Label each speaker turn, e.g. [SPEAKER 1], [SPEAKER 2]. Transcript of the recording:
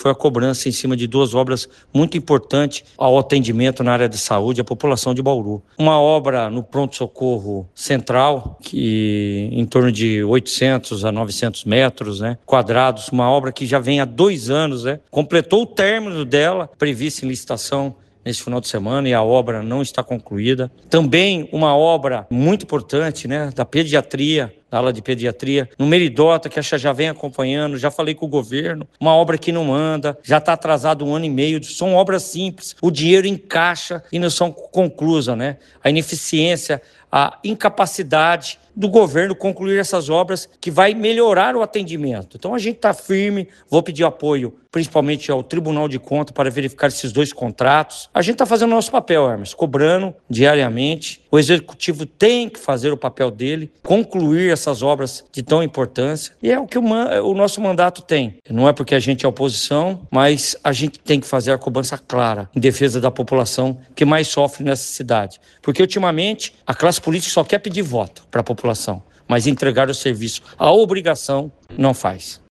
[SPEAKER 1] foi a cobrança em cima de duas obras muito importantes ao atendimento na área de saúde à população de Bauru. Uma obra no pronto-socorro central, que em torno de 800 a 900 metros, quadrados, uma obra que já vem há 2 anos, completou o término dela, prevista em licitação nesse final de semana, e a obra não está concluída. Também uma obra muito importante, da pediatria, da ala de pediatria, no Meridota, que já vem acompanhando, já falei com o governo, uma obra que não anda, já está atrasado 1 ano e meio, são obras simples, o dinheiro encaixa e não são conclusas, A ineficiência, a incapacidade do governo concluir essas obras que vai melhorar o atendimento. Então a gente está firme, vou pedir apoio principalmente ao Tribunal de Contas para verificar esses 2 contratos. A gente está fazendo o nosso papel, Hermes, cobrando diariamente. O Executivo tem que fazer o papel dele, concluir essas obras de tão importância, e é o que o nosso mandato tem. Não é porque a gente é oposição, mas a gente tem que fazer a cobrança clara em defesa da população que mais sofre nessa cidade. Porque ultimamente a classe política só quer pedir voto para a população, mas entregar o serviço, a obrigação, não faz.